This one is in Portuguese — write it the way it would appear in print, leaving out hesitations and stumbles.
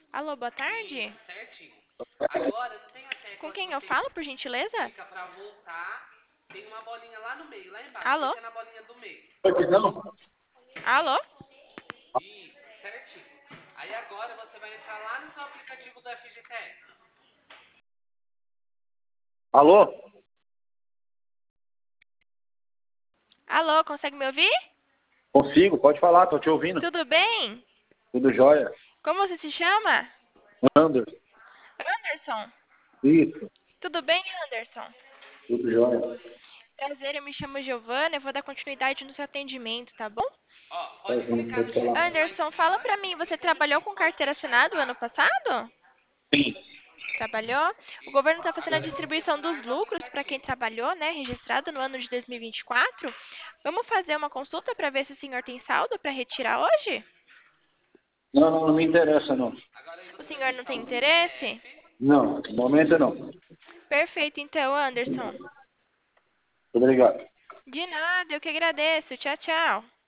Alô, boa tarde. Isso, certinho. Agora, não tem a Com tecla que quem eu você falo, por gentileza? clica pra voltar. Tem uma bolinha lá no meio, lá embaixo. Alô? Clica na bolinha do meio. Não. Alô? Isso, certinho. Aí agora você vai entrar lá no seu aplicativo do FGTS. Alô? Alô, consegue me ouvir? Consigo, pode falar, tô te ouvindo. Tudo bem? Tudo jóia? Como você se chama? Anderson. Anderson. Isso, Tudo bem, Anderson? tudo jóia. Prazer, eu me chamo Giovana, eu vou dar continuidade no seu atendimento, tá bom? Ó, Tá pode junto, clicar pode aqui. falar. Vai Anderson, fala pra mim, você trabalhou com carteira assinada ano passado? Sim. Trabalhou? O Isso. governo está fazendo a Agora é você distribuição dos entrar no lucros para quem aplicativo. trabalhou, né, registrado no ano de 2024. Vamos fazer uma consulta para ver se o senhor tem saldo para retirar hoje? Não, não, não me interessa, não. Agora aí O você vai senhor não digitar tem o interesse? CPF. Não, no momento não. Perfeito, então, Anderson. Obrigado. De nada, eu que agradeço. Tchau, tchau.